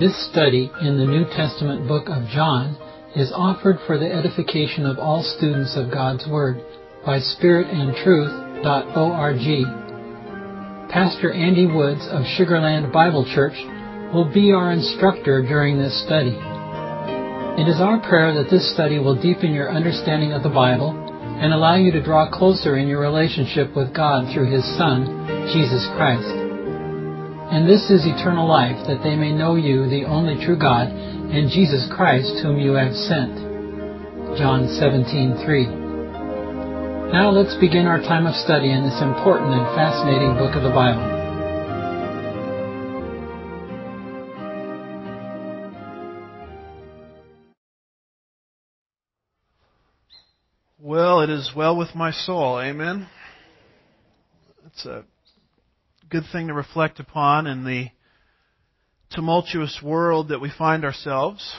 This study in the New Testament book of John is offered for the edification of all students of God's Word by spiritandtruth.org. Pastor Andy Woods of Sugarland Bible Church will be our instructor during this study. It is our prayer that this study will deepen your understanding of the Bible and allow you to draw closer in your relationship with God through His Son, Jesus Christ. And this is eternal life, that they may know you, the only true God, and Jesus Christ, whom you have sent. John 17:3. Now let's begin our time of study in this important and fascinating book of the Bible. Well, it is well with my soul. Amen. It's a good thing to reflect upon in the tumultuous world that we find ourselves.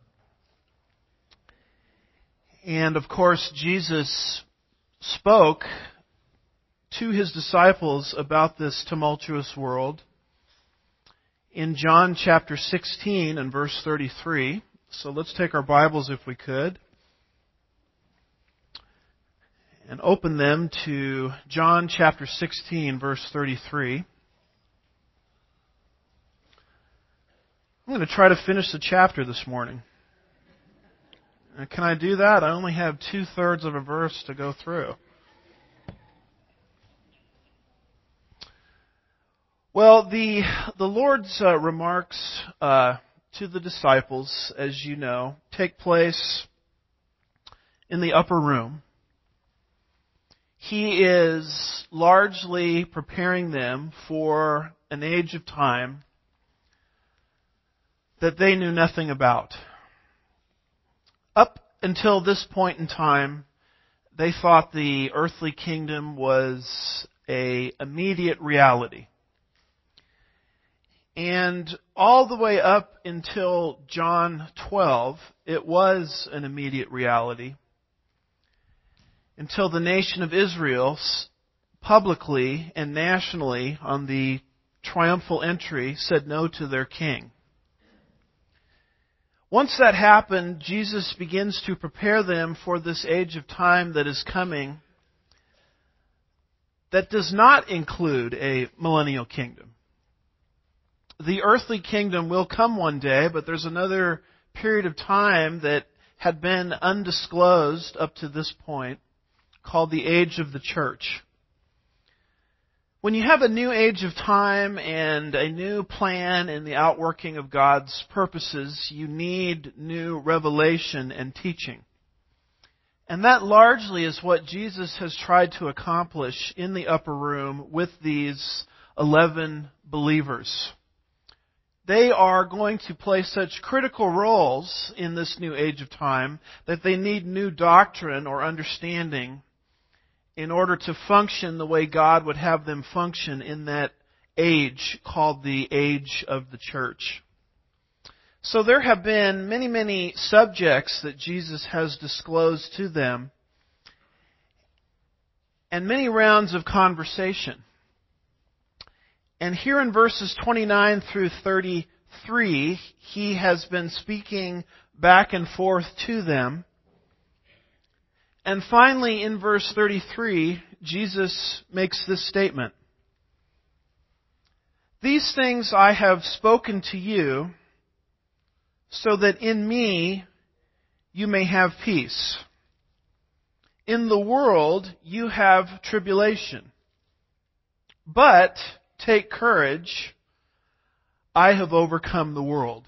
And of course, Jesus spoke to His disciples about this tumultuous world in John chapter 16 and verse 33. So let's take our Bibles, if we could, and open them to John chapter 16, verse 33. I'm going to try to finish the chapter this morning. Can I do that? I only have 2/3 of a verse to go through. Well, the Lord's remarks to the disciples, as you know, take place in the upper room. He is largely preparing them for an age of time that they knew nothing about. Up until this point in time, they thought the earthly kingdom was an immediate reality. And all the way up until John 12, it was an immediate reality, until the nation of Israel publicly and nationally on the triumphal entry said no to their king. Once that happened, Jesus begins to prepare them for this age of time that is coming that does not include a millennial kingdom. The earthly kingdom will come one day, but there's another period of time that had been undisclosed up to this point, called the age of the church. When you have a new age of time and a new plan in the outworking of God's purposes, you need new revelation and teaching. And that largely is what Jesus has tried to accomplish in the upper room with these 11 believers. They are going to play such critical roles in this new age of time that they need new doctrine or understanding in order to function the way God would have them function in that age called the age of the church. So there have been many, many subjects that Jesus has disclosed to them and many rounds of conversation. And here in verses 29 through 33, He has been speaking back and forth to them. And finally, in verse 33, Jesus makes this statement: "These things I have spoken to you, so that in me you may have peace. In the world you have tribulation. But take courage, I have overcome the world."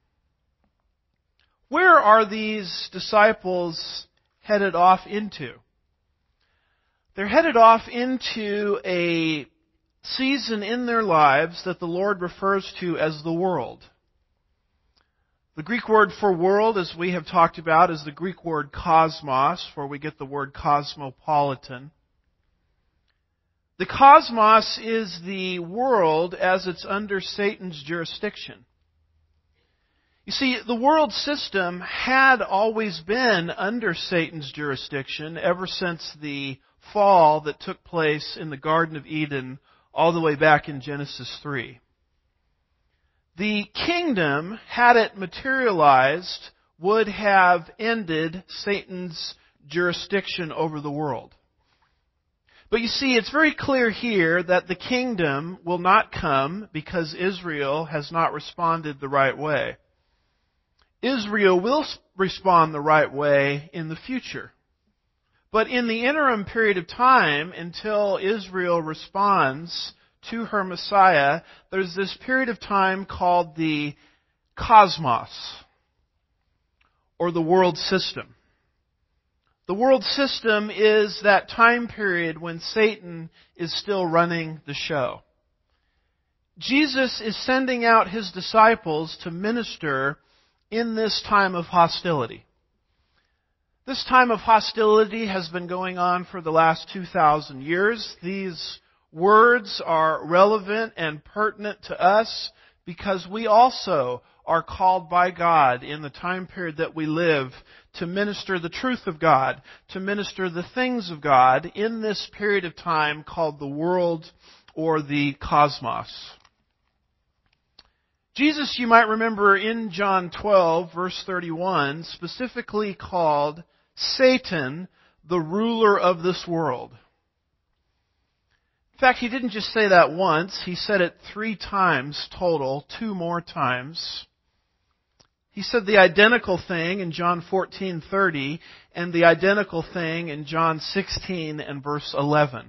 Where are these disciples headed off into? They're headed off into a season in their lives that the Lord refers to as the world. The Greek word for world, as we have talked about, is the Greek word cosmos, where we get the word cosmopolitan. The cosmos is the world as it's under Satan's jurisdiction. You see, the world system had always been under Satan's jurisdiction ever since the fall that took place in the Garden of Eden all the way back in Genesis 3. The kingdom, had it materialized, would have ended Satan's jurisdiction over the world. But you see, it's very clear here that the kingdom will not come because Israel has not responded the right way. Israel will respond the right way in the future. But in the interim period of time, until Israel responds to her Messiah, there's this period of time called the cosmos, or the world system. The world system is that time period when Satan is still running the show. Jesus is sending out His disciples to minister in this time of hostility. This time of hostility has been going on for the last 2,000 years. These words are relevant and pertinent to us because we also are called by God in the time period that we live to minister the truth of God, to minister the things of God in this period of time called the world or the cosmos. Jesus, you might remember in John 12, verse 31, specifically called Satan the ruler of this world. In fact, He didn't just say that once, He said it 3 times total, 2 more times. He said the identical thing in John 14:30 and the identical thing in John 16 and verse 11.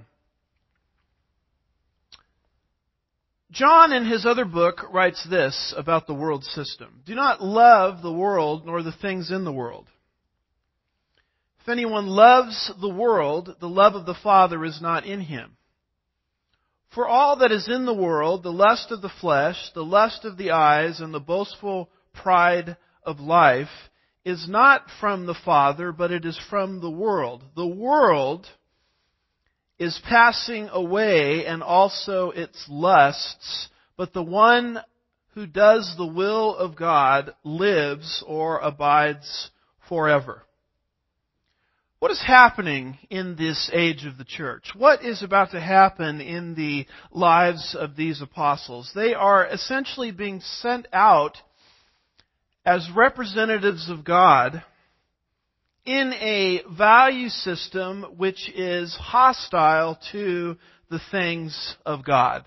John, in his other book, writes this about the world system. Do not love the world nor the things in the world. If anyone loves the world, the love of the Father is not in him. For all that is in the world, the lust of the flesh, the lust of the eyes, and the boastful pride of life, is not from the Father, but it is from the world. The world is passing away, and also its lusts, but the one who does the will of God lives or abides forever. What is happening in this age of the church? What is about to happen in the lives of these apostles? They are essentially being sent out as representatives of God in a value system which is hostile to the things of God.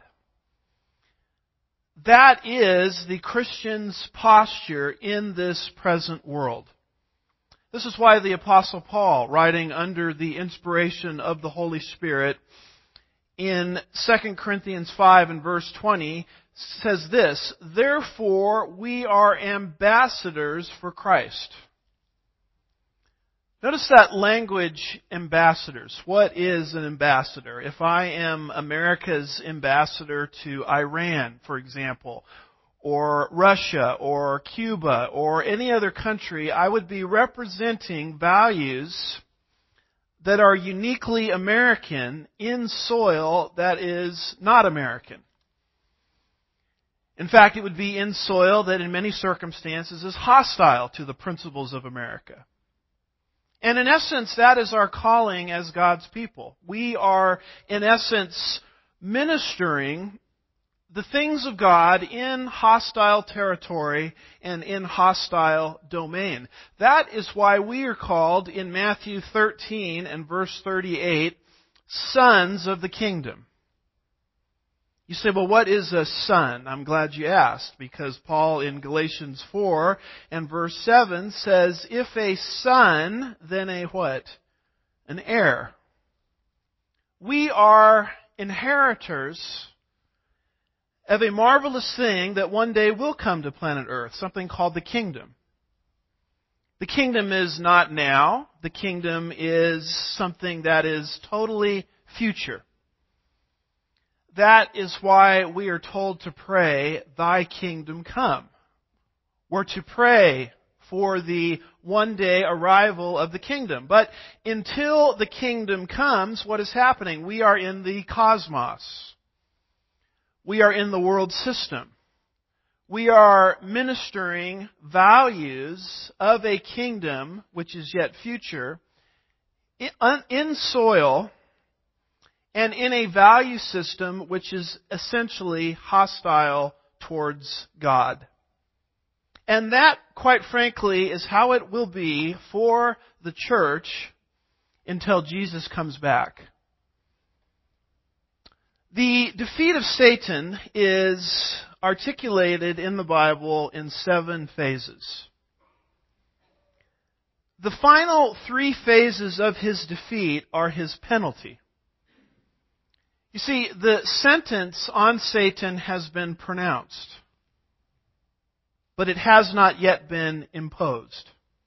That is the Christian's posture in this present world. This is why the Apostle Paul, writing under the inspiration of the Holy Spirit, in 2 Corinthians 5 and verse 20, says this, "Therefore we are ambassadors for Christ." Notice that language, ambassadors. What is an ambassador? If I am America's ambassador to Iran, for example, or Russia, or Cuba, or any other country, I would be representing values that are uniquely American in soil that is not American. In fact, it would be in soil that in many circumstances is hostile to the principles of America. And in essence, that is our calling as God's people. We are, in essence, ministering the things of God in hostile territory and in hostile domain. That is why we are called in Matthew 13 and verse 38, sons of the kingdom. You say, well, what is a son? I'm glad you asked, because Paul in Galatians 4 and verse 7 says, if a son, then a what? An heir. We are inheritors of a marvelous thing that one day will come to planet Earth, something called the kingdom. The kingdom is not now. The kingdom is something that is totally future. That is why we are told to pray, Thy kingdom come. We're to pray for the one day arrival of the kingdom. But until the kingdom comes, what is happening? We are in the cosmos. We are in the world system. We are ministering values of a kingdom which is yet future in soil and in a value system which is essentially hostile towards God. And that, quite frankly, is how it will be for the church until Jesus comes back. The defeat of Satan is articulated in the Bible in 7 phases. The final 3 phases of his defeat are his penalty. You see, the sentence on Satan has been pronounced, but it has not yet been imposed.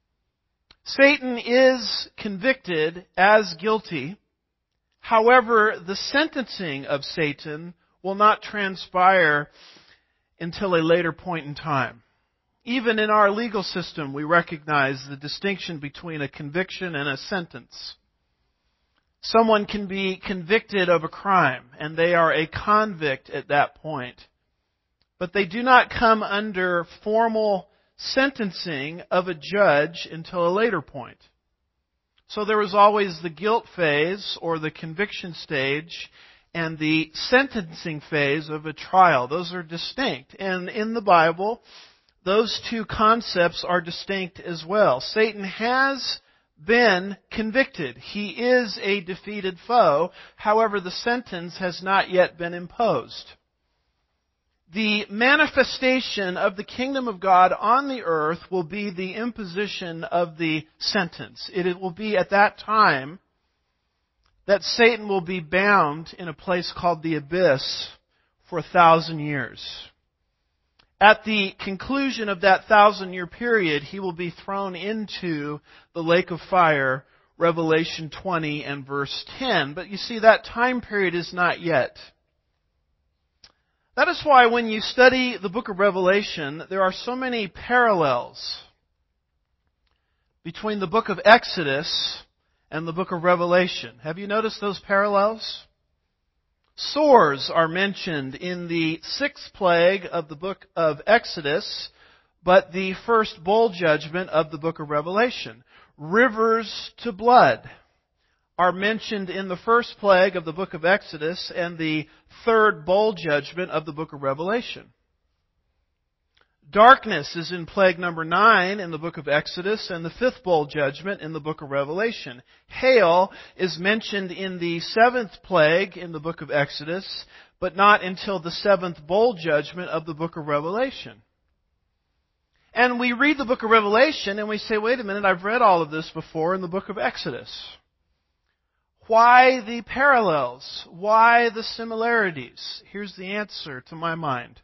Satan is convicted as guilty. However, the sentencing of Satan will not transpire until a later point in time. Even in our legal system, we recognize the distinction between a conviction and a sentence. Someone can be convicted of a crime, and they are a convict at that point. But they do not come under formal sentencing of a judge until a later point. So there was always the guilt phase, or the conviction stage, and the sentencing phase of a trial. Those are distinct. And in the Bible, those 2 concepts are distinct as well. Satan has been convicted. He is a defeated foe. However, the sentence has not yet been imposed. The manifestation of the kingdom of God on the earth will be the imposition of the sentence. It will be at that time that Satan will be bound in a place called the abyss for 1,000 years. At the conclusion of that 1,000-year period, he will be thrown into the lake of fire, Revelation 20 and verse 10. But you see, that time period is not yet. That is why when you study the book of Revelation, there are so many parallels between the book of Exodus and the book of Revelation. Have you noticed those parallels? Sores are mentioned in the 6th plague of the book of Exodus, but the first bowl judgment of the book of Revelation. Rivers to blood are mentioned in the first plague of the book of Exodus and the 3rd bowl judgment of the book of Revelation. Darkness is in plague number 9 in the book of Exodus and the 5th bowl judgment in the book of Revelation. Hail is mentioned in the 7th plague in the book of Exodus, but not until the 7th bowl judgment of the book of Revelation. And we read the book of Revelation and we say, wait a minute, I've read all of this before in the book of Exodus. Why the parallels? Why the similarities? Here's the answer to my mind.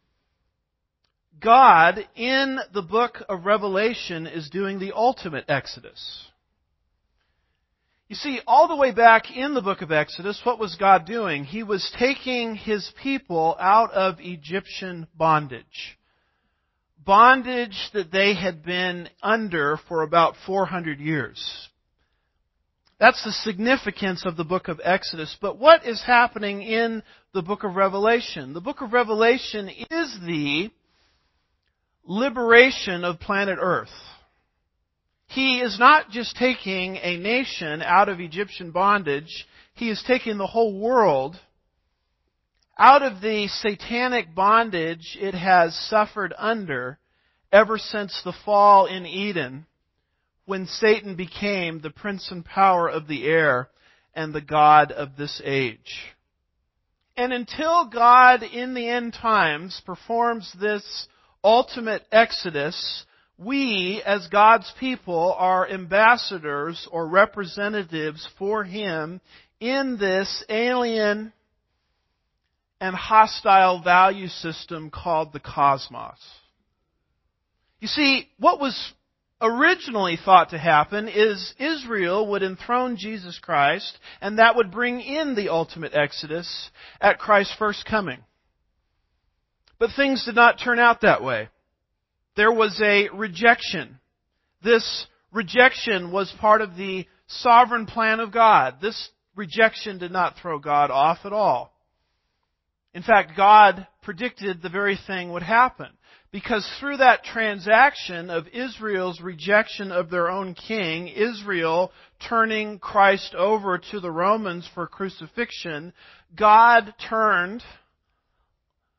God, in the book of Revelation, is doing the ultimate Exodus. You see, all the way back in the book of Exodus, what was God doing? He was taking His people out of Egyptian bondage. Bondage that they had been under for about 400 years. That's the significance of the book of Exodus. But what is happening in the book of Revelation? The book of Revelation is the liberation of planet Earth. He is not just taking a nation out of Egyptian bondage. He is taking the whole world out of the satanic bondage it has suffered under ever since the fall in Eden, when Satan became the prince and power of the air and the god of this age. And until God in the end times performs this ultimate exodus, we as God's people are ambassadors or representatives for Him in this alien and hostile value system called the cosmos. You see, what was originally thought to happen is Israel would enthrone Jesus Christ, and that would bring in the ultimate exodus at Christ's first coming. But things did not turn out that way. There was a rejection. This rejection was part of the sovereign plan of God. This rejection did not throw God off at all. In fact, God predicted the very thing would happen. Because through that transaction of Israel's rejection of their own king, Israel turning Christ over to the Romans for crucifixion, God turned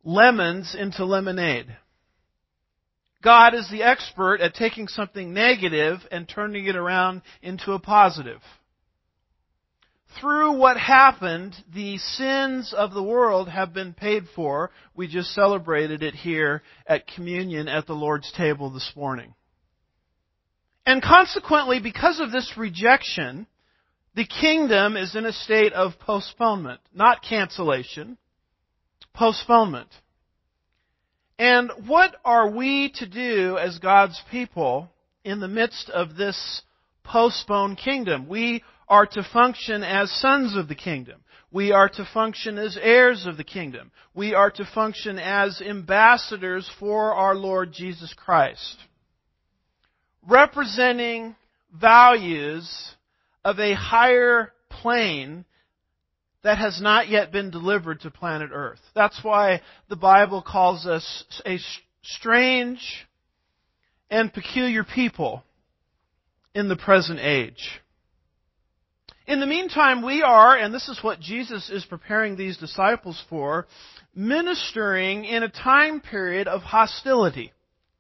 lemons into lemonade. God is the expert at taking something negative and turning it around into a positive. Through what happened, the sins of the world have been paid for. We just celebrated it here at communion at the Lord's table this morning. And consequently, because of this rejection, the kingdom is in a state of postponement, not cancellation, postponement. And what are we to do as God's people in the midst of this postponed kingdom? We are to function as sons of the kingdom. We are to function as heirs of the kingdom. We are to function as ambassadors for our Lord Jesus Christ, representing values of a higher plane that has not yet been delivered to planet Earth. That's why the Bible calls us a strange and peculiar people in the present age. In the meantime, we are, and this is what Jesus is preparing these disciples for, ministering in a time period of hostility.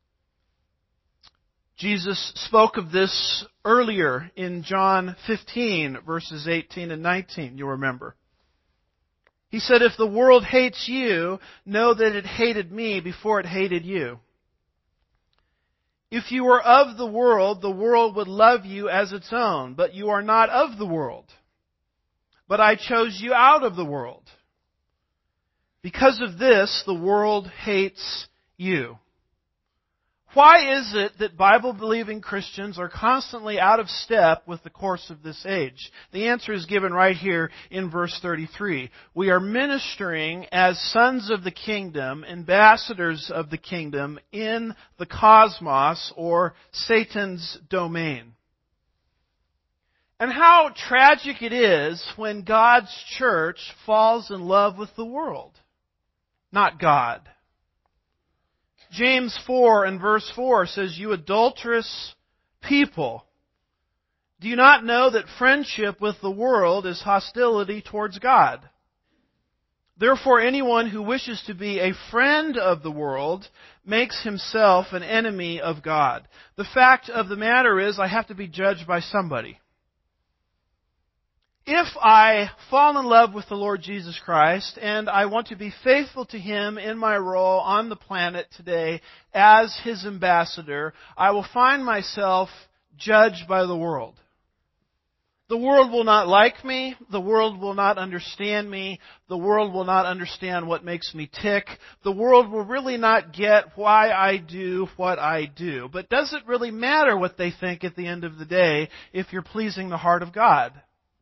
Jesus spoke of this earlier in John 15, verses 18 and 19, you'll remember. He said, "If the world hates you, know that it hated me before it hated you. If you were of the world would love you as its own, but you are not of the world. But I chose you out of the world. Because of this, the world hates you." Why is it that Bible-believing Christians are constantly out of step with the course of this age? The answer is given right here in verse 33. We are ministering as sons of the kingdom, ambassadors of the kingdom in the cosmos or Satan's domain. And how tragic it is when God's church falls in love with the world, not God. James 4 and verse 4 says, "You adulterous people, do you not know that friendship with the world is hostility towards God? Therefore, anyone who wishes to be a friend of the world makes himself an enemy of God." The fact of the matter is, I have to be judged by somebody. If I fall in love with the Lord Jesus Christ and I want to be faithful to Him in my role on the planet today as His ambassador, I will find myself judged by the world. The world will not like me. The world will not understand me. The world will not understand what makes me tick. The world will really not get why I do what I do. But does it really matter what they think at the end of the day if you're pleasing the heart of God?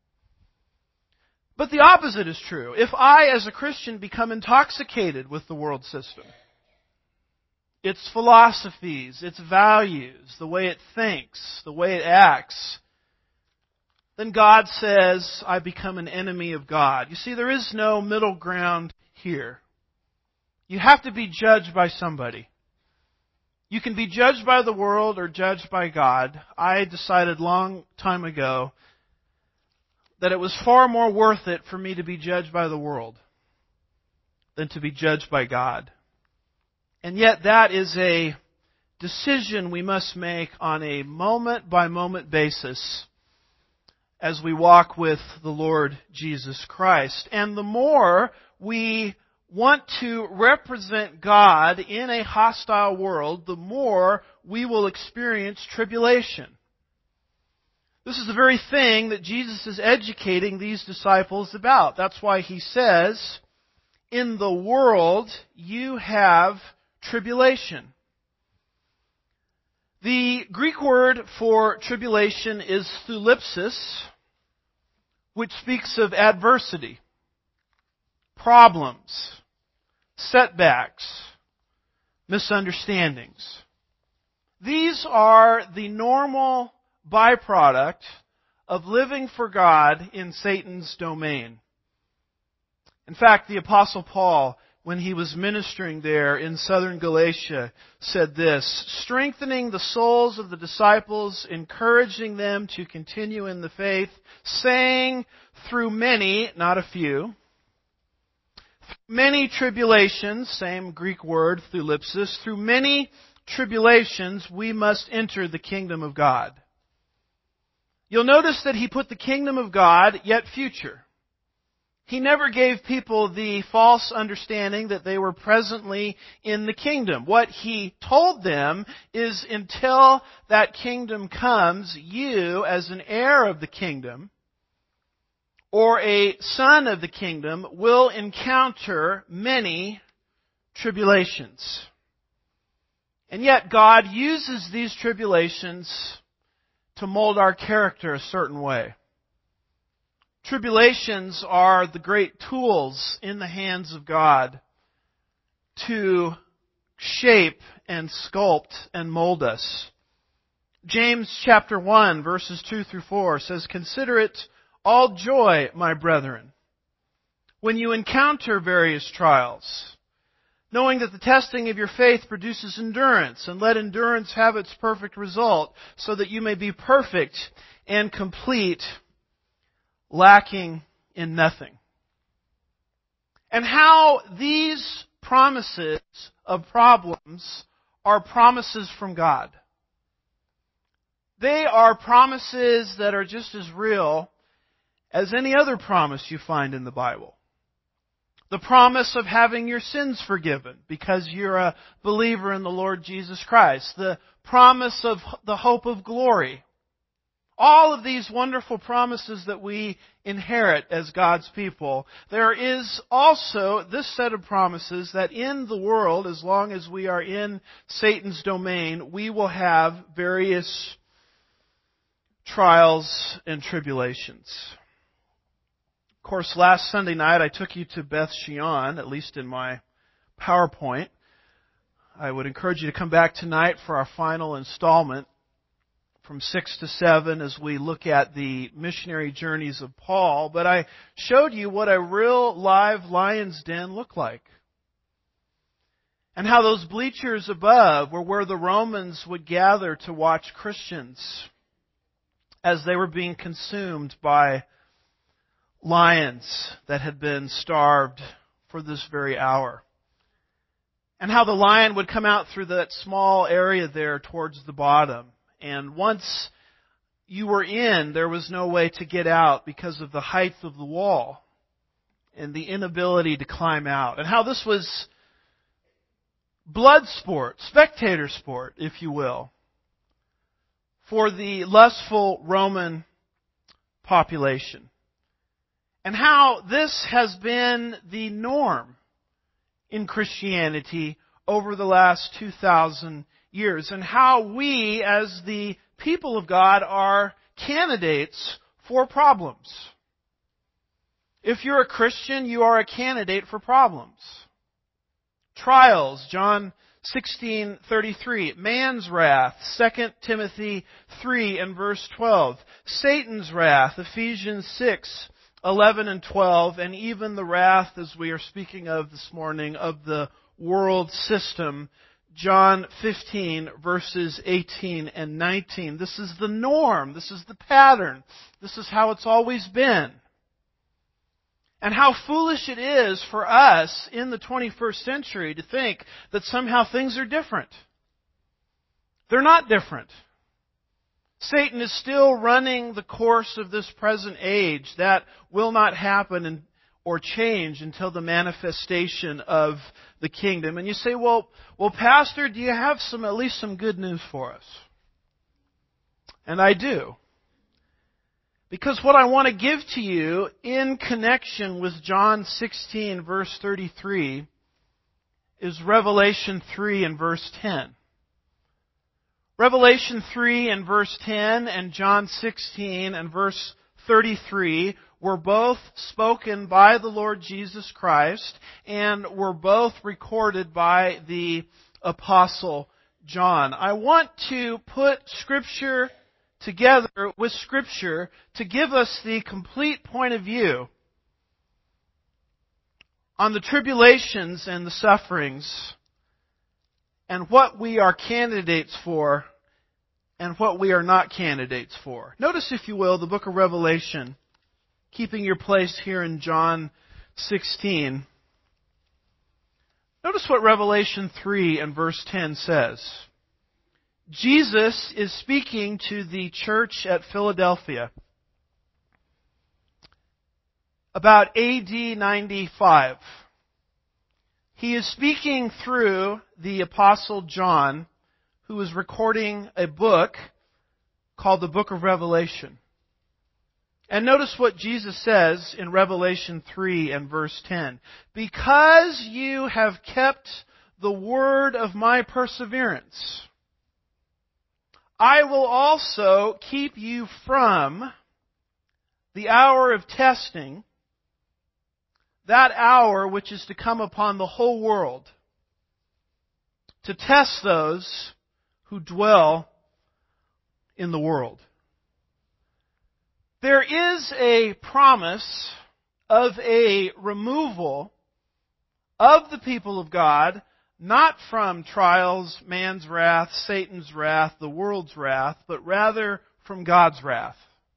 But the opposite is true. If I, as a Christian, become intoxicated with the world system, its philosophies, its values, the way it thinks, the way it acts, then God says I become an enemy of God. You see, there is no middle ground here. You have to be judged by somebody. You can be judged by the world or judged by God. I decided long time ago that it was far more worth it for me to be judged by the world than to be judged by God. And yet that is a decision we must make on a moment-by-moment basis as we walk with the Lord Jesus Christ. And the more we want to represent God in a hostile world, the more we will experience tribulation. This is the very thing that Jesus is educating these disciples about. That's why He says, "In the world you have tribulation." The Greek word for tribulation is thlipsis, which speaks of adversity, problems, setbacks, misunderstandings. These are the normal byproduct of living for God in Satan's domain. In fact, the Apostle Paul, when he was ministering there in southern Galatia, said this, strengthening the souls of the disciples, encouraging them to continue in the faith, saying through many, not a few, through many tribulations, same Greek word, thlipsis, through many tribulations we must enter the kingdom of God. You'll notice that he put the kingdom of God, yet future. He never gave people the false understanding that they were presently in the kingdom. What he told them is until that kingdom comes, you, as an heir of the kingdom, or a son of the kingdom, will encounter many tribulations. And yet God uses these tribulations to mold our character a certain way. Tribulations are the great tools in the hands of God to shape and sculpt and mold us. James chapter 1 verses 2 through 4 says, "Consider it all joy, my brethren, when you encounter various trials, knowing that the testing of your faith produces endurance, and let endurance have its perfect result, so that you may be perfect and complete, lacking in nothing." And how these promises of problems are promises from God. They are promises that are just as real as any other promise you find in the Bible. The promise of having your sins forgiven because you're a believer in the Lord Jesus Christ. The promise of the hope of glory. All of these wonderful promises that we inherit as God's people. There is also this set of promises that in the world, as long as we are in Satan's domain, we will have various trials and tribulations. Of course, last Sunday night I took you to Beth Shean, at least in my PowerPoint. I would encourage you to come back tonight for our final installment from 6 to 7 as we look at the missionary journeys of Paul. But I showed you what a real live lion's den looked like. And how those bleachers above were where the Romans would gather to watch Christians as they were being consumed by lions that had been starved for this very hour. And how the lion would come out through that small area there towards the bottom. And once you were in, there was no way to get out because of the height of the wall and the inability to climb out. And how this was blood sport, spectator sport, if you will, for the lustful Roman population. And how this has been the norm in Christianity over the last 2,000 years. And how we, as the people of God, are candidates for problems. If you're a Christian, you are a candidate for problems. Trials, John 16:33. Man's wrath, 2 Timothy 3 and verse 12. Satan's wrath, Ephesians 6:11 and 12, and even the wrath, as we are speaking of this morning, of the world system, John 15, verses 18 and 19. This is the norm. This is the pattern. This is how it's always been. And how foolish it is for us in the 21st century to think that somehow things are different. They're not different. Satan is still running the course of this present age. That will not happen or change until the manifestation of the kingdom. And you say, well, Pastor, do you have at least some good news for us? And I do. Because what I want to give to you in connection with John 16, verse 33, is Revelation 3 and verse 10. Revelation 3 and verse 10 and John 16 and verse 33 were both spoken by the Lord Jesus Christ and were both recorded by the Apostle John. I want to put Scripture together with Scripture to give us the complete point of view on the tribulations and the sufferings and what we are candidates for and what we are not candidates for. Notice, if you will, the book of Revelation, keeping your place here in John 16. Notice what Revelation 3 and verse 10 says. Jesus is speaking to the church at Philadelphia about AD 95. He is speaking through the Apostle John, who is recording a book called the Book of Revelation. And notice what Jesus says in Revelation 3 and verse 10. Because you have kept the word of my perseverance, I will also keep you from the hour of testing, that hour which is to come upon the whole world, to test those who dwell in the world. There is a promise of a removal of the people of God, not from trials, man's wrath, Satan's wrath, the world's wrath, but rather from God's wrath.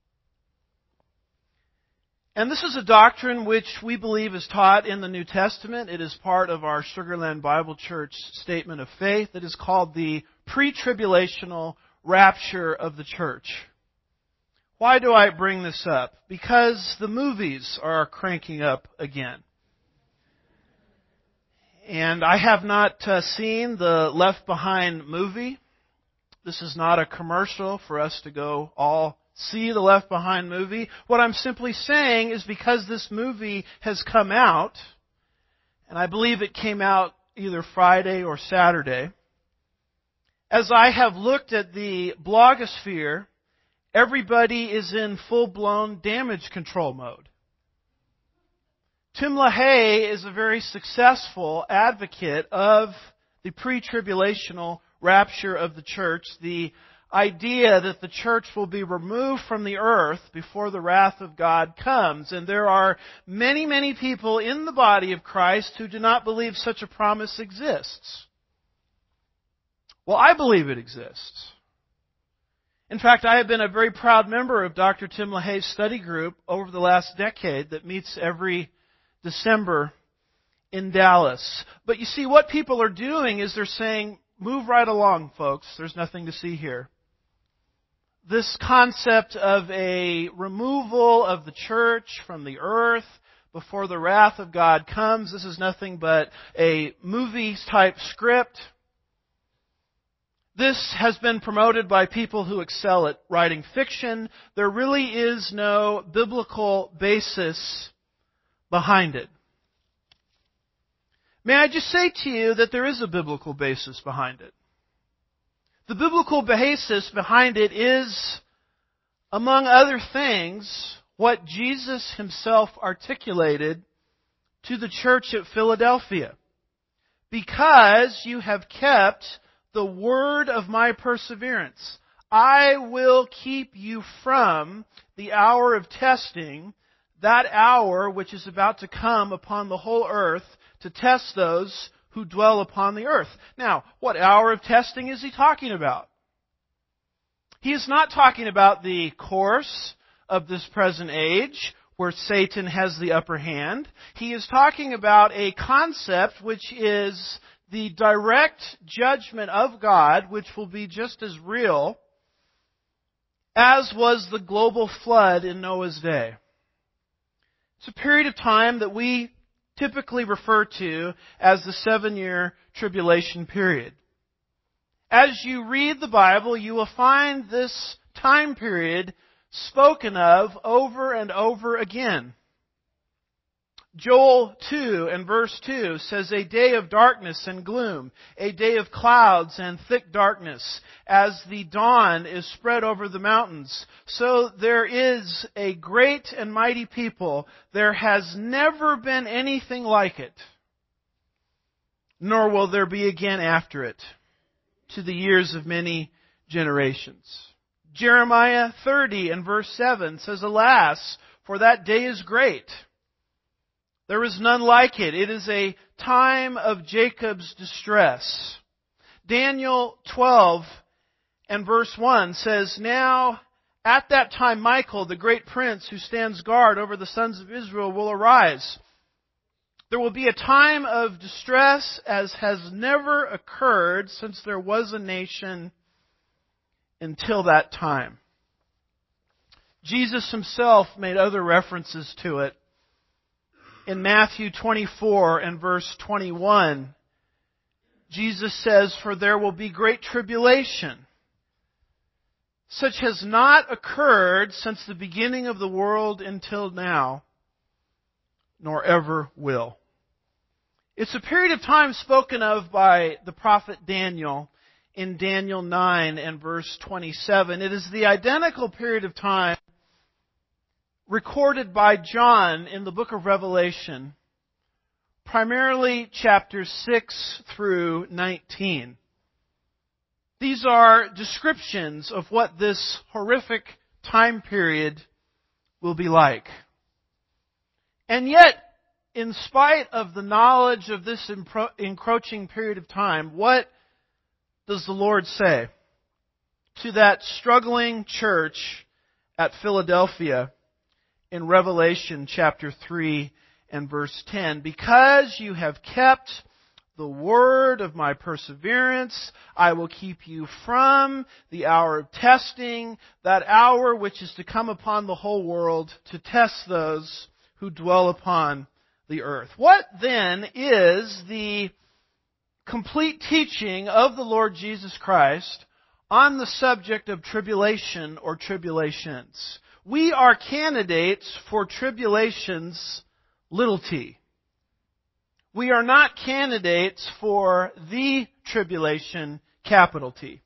And this is a doctrine which we believe is taught in the New Testament. It is part of our Sugar Land Bible Church statement of faith. It is called the pre-tribulational rapture of the church. Why do I bring this up? Because the movies are cranking up again. And I have not seen the Left Behind movie. This is not a commercial for us to go all see the Left Behind movie. What I'm simply saying is because this movie has come out, and I believe it came out either Friday or Saturday, as I have looked at the blogosphere, everybody is in full-blown damage control mode. Tim LaHaye is a very successful advocate of the pre-tribulational rapture of the church, the idea that the church will be removed from the earth before the wrath of God comes. And there are many, many people in the body of Christ who do not believe such a promise exists. Well, I believe it exists. In fact, I have been a very proud member of Dr. Tim LaHaye's study group over the last decade that meets every December in Dallas. But you see, what people are doing is they're saying, move right along, folks. There's nothing to see here. This concept of a removal of the church from the earth before the wrath of God comes, this is nothing but a movie-type script. This has been promoted by people who excel at writing fiction. There really is no biblical basis behind it. May I just say to you that there is a biblical basis behind it. The biblical basis behind it is, among other things, what Jesus himself articulated to the church at Philadelphia. Because you have kept the word of my perseverance, I will keep you from the hour of testing, that hour which is about to come upon the whole earth to test those who dwell upon the earth. Now, what hour of testing is he talking about? He is not talking about the course of this present age where Satan has the upper hand. He is talking about a concept which is the direct judgment of God, which will be just as real as was the global flood in Noah's day. It's a period of time that we typically refer to as the 7-year tribulation period. As you read the Bible, you will find this time period spoken of over and over again. Joel 2 and verse 2 says, a day of darkness and gloom, a day of clouds and thick darkness, as the dawn is spread over the mountains. So there is a great and mighty people. There has never been anything like it, nor will there be again after it, to the years of many generations. Jeremiah 30 and verse 7 says, alas, for that day is great. There is none like it. It is a time of Jacob's distress. Daniel 12 and verse 1 says, now at that time Michael, the great prince who stands guard over the sons of Israel, will arise. There will be a time of distress as has never occurred since there was a nation until that time. Jesus himself made other references to it. In Matthew 24 and verse 21, Jesus says, "For there will be great tribulation, such has not occurred since the beginning of the world until now, nor ever will." It's a period of time spoken of by the prophet Daniel in Daniel 9 and verse 27. It is the identical period of time recorded by John in the book of Revelation, primarily chapters 6 through 19. These are descriptions of what this horrific time period will be like. And yet, in spite of the knowledge of this encroaching period of time, what does the Lord say to that struggling church at Philadelphia in Revelation chapter 3 and verse 10? "Because you have kept the word of my perseverance, I will keep you from the hour of testing, that hour which is to come upon the whole world to test those who dwell upon the earth." What then is the complete teaching of the Lord Jesus Christ on the subject of tribulation or tribulations? We are candidates for tribulations, little t. We are not candidates for the tribulation, capital T.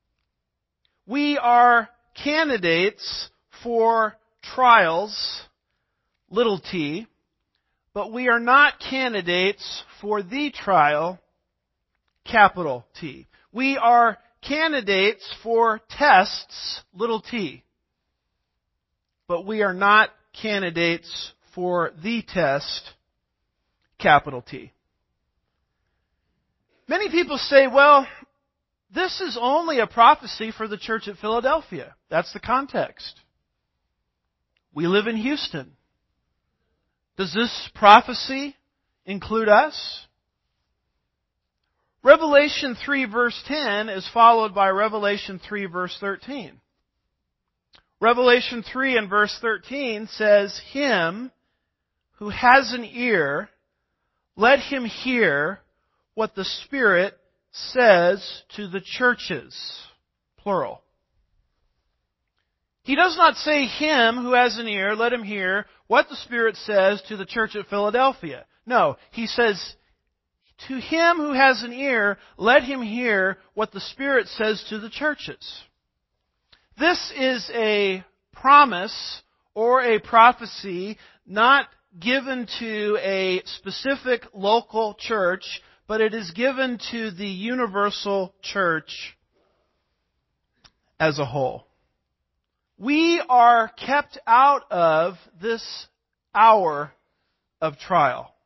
We are candidates for trials, little t, but we are not candidates for the trial, capital T. We are candidates for tests, little t, but we are not candidates for the test, capital T. Many people say, well, this is only a prophecy for the church at Philadelphia. That's the context. We live in Houston. Does this prophecy include us? Revelation 3 verse 10 is followed by Revelation 3 verse 13. Revelation 3 and verse 13 says, "Him who has an ear, let him hear what the Spirit says to the churches." Plural. He does not say, "Him who has an ear, let him hear what the Spirit says to the church at Philadelphia." No, he says, "To him who has an ear, let him hear what the Spirit says to the churches." This is a promise or a prophecy not given to a specific local church, but it is given to the universal church as a whole. We are kept out of this hour of trial.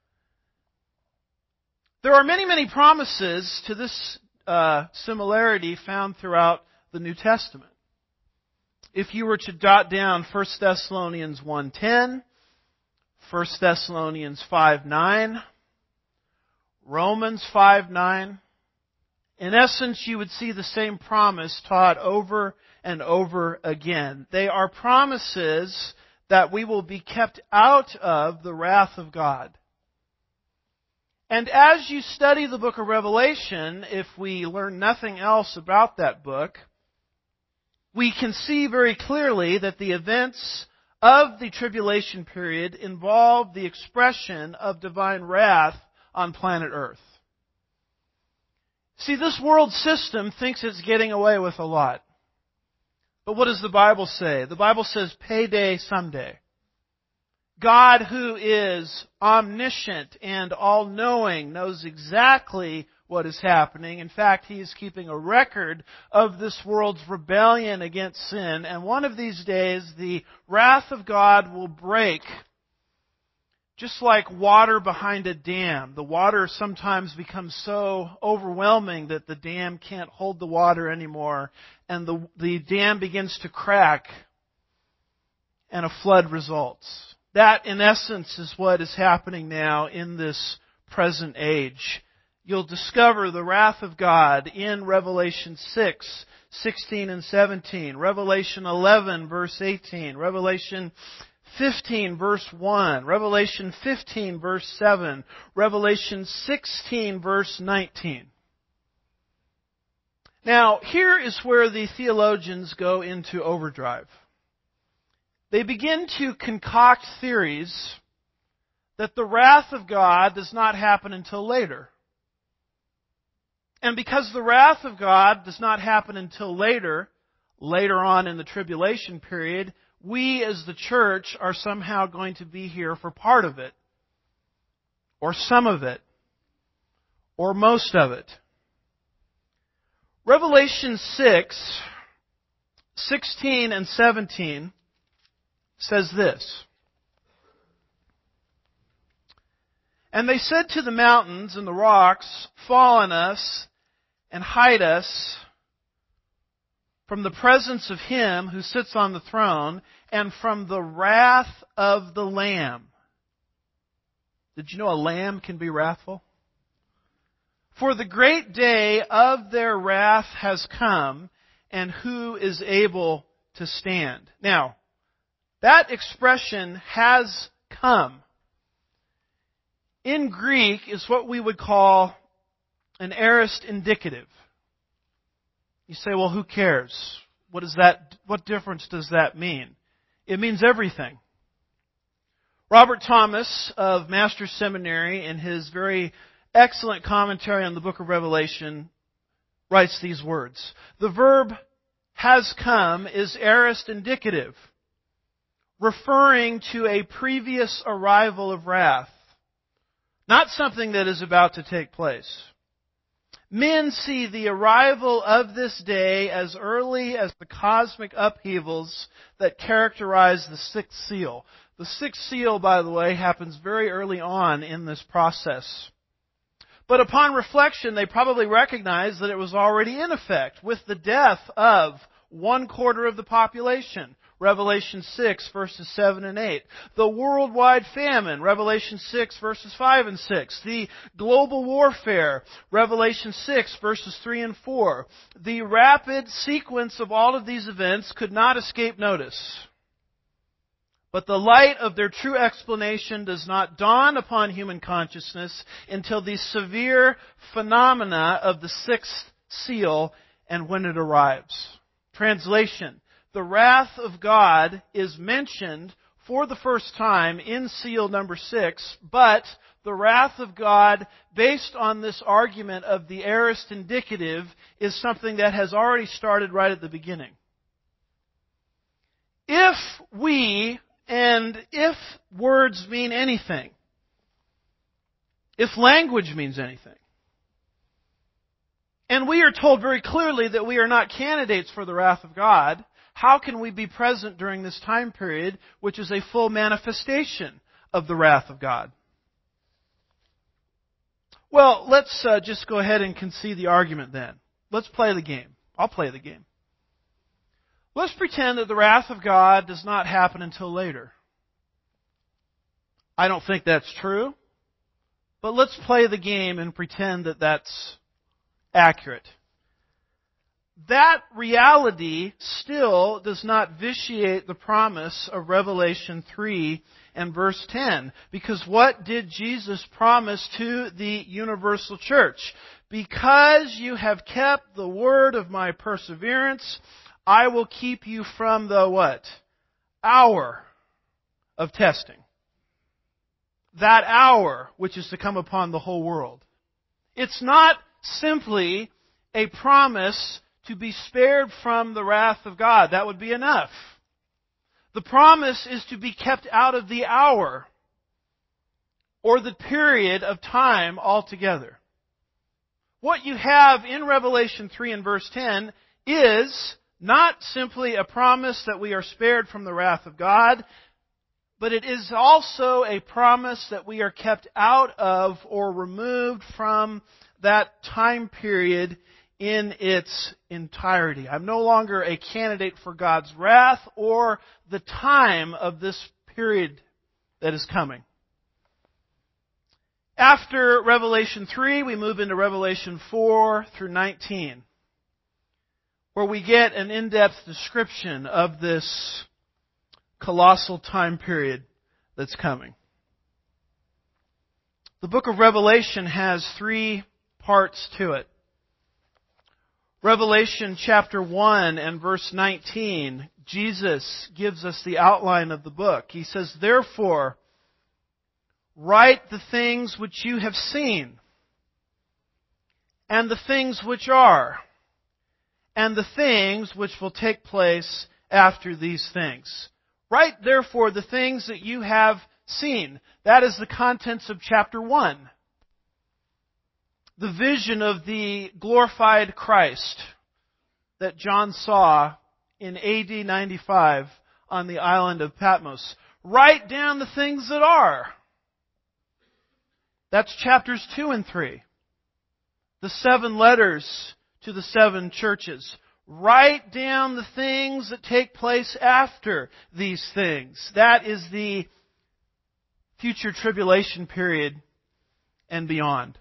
There are many, many promises to this similarity found throughout the New Testament. If you were to jot down 1 Thessalonians 1:10, 1 Thessalonians 5:9, Romans 5:9, in essence you would see the same promise taught over and over again. They are promises that we will be kept out of the wrath of God. And as you study the book of Revelation, if we learn nothing else about that book, we can see very clearly that the events of the tribulation period involve the expression of divine wrath on planet Earth. See, this world system thinks it's getting away with a lot. But what does the Bible say? The Bible says payday someday. God, who is omniscient and all-knowing, knows exactly what is happening. In fact, He is keeping a record of this world's rebellion against sin. And one of these days, the wrath of God will break. Just like water behind a dam. The water sometimes becomes so overwhelming that the dam can't hold the water anymore. And the dam begins to crack. And a flood results. That, in essence, is what is happening now in this present age. You'll discover the wrath of God in Revelation 6, 16 and 17, Revelation 11, verse 18, Revelation 15, verse 1, Revelation 15, verse 7, Revelation 16, verse 19. Now, here is where the theologians go into overdrive. They begin to concoct theories that the wrath of God does not happen until later. And because the wrath of God does not happen until later on in the tribulation period, we as the church are somehow going to be here for part of it, or some of it, or most of it. Revelation 6, 16 and 17 says this. And they said to the mountains and the rocks, fall on us and hide us from the presence of Him who sits on the throne and from the wrath of the Lamb. Did you know a lamb can be wrathful? For the great day of their wrath has come, and who is able to stand? Now, that expression, has come, in Greek is what we would call an aorist indicative. You say, well, who cares? What difference does that mean? It means everything. Robert Thomas of Master's Seminary, in his very excellent commentary on the book of Revelation, writes these words. The verb has come is aorist indicative, referring to a previous arrival of wrath, not something that is about to take place. Men see the arrival of this day as early as the cosmic upheavals that characterize the sixth seal. The sixth seal, by the way, happens very early on in this process. But upon reflection, they probably recognize that it was already in effect with the death of 1/4 of the population. Revelation 6, verses 7 and 8. The worldwide famine, Revelation 6, verses 5 and 6. The global warfare, Revelation 6, verses 3 and 4. The rapid sequence of all of these events could not escape notice. But the light of their true explanation does not dawn upon human consciousness until the severe phenomena of the sixth seal and when it arrives. Translation. The wrath of God is mentioned for the first time in seal number 6, but the wrath of God, based on this argument of the aorist indicative, is something that has already started right at the beginning. If words mean anything, if language means anything, and we are told very clearly that we are not candidates for the wrath of God, how can we be present during this time period, which is a full manifestation of the wrath of God? Well, let's just go ahead and concede the argument then. Let's play the game. I'll play the game. Let's pretend that the wrath of God does not happen until later. I don't think that's true, but let's play the game and pretend that that's accurate. That reality still does not vitiate the promise of Revelation 3 and verse 10. Because what did Jesus promise to the universal church? Because you have kept the word of my perseverance, I will keep you from the what? Hour of testing. That hour which is to come upon the whole world. It's not simply a promise to be spared from the wrath of God. That would be enough. The promise is to be kept out of the hour or the period of time altogether. What you have in Revelation 3 and verse 10 is not simply a promise that we are spared from the wrath of God, but it is also a promise that we are kept out of or removed from that time period in its entirety. I'm no longer a candidate for God's wrath or the time of this period that is coming. After Revelation 3, we move into Revelation 4 through 19, where we get an in-depth description of this colossal time period that's coming. The book of Revelation has 3 parts to it. Revelation chapter 1 and verse 19, Jesus gives us the outline of the book. He says, "Therefore, write the things which you have seen, and the things which are, and the things which will take place after these things." Write, therefore, the things that you have seen. That is the contents of chapter 1. The vision of the glorified Christ that John saw in AD 95 on the island of Patmos. Write down the things that are. That's chapters 2 and 3. The 7 letters to the 7 churches. Write down the things that take place after these things. That is the future tribulation period and beyond.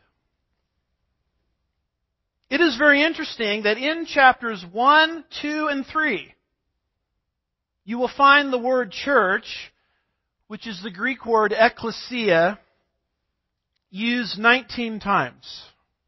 It is very interesting that in chapters 1, 2, and 3, you will find the word church, which is the Greek word ekklesia, used 19 times.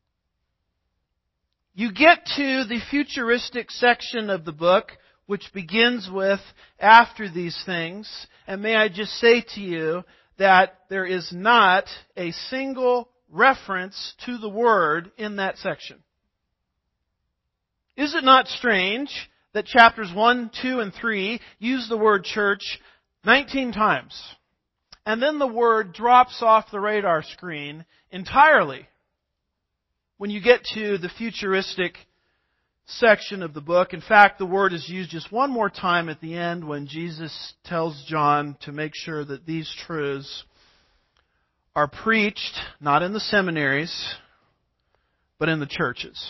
You get to the futuristic section of the book, which begins with, "after these things," and may I just say to you that there is not a single reference to the word in that section. Is it not strange that chapters 1, 2, and 3 use the word church 19 times, and then the word drops off the radar screen entirely when you get to the futuristic section of the book? In fact, the word is used just one more time at the end when Jesus tells John to make sure that these truths are preached, not in the seminaries, but in the churches.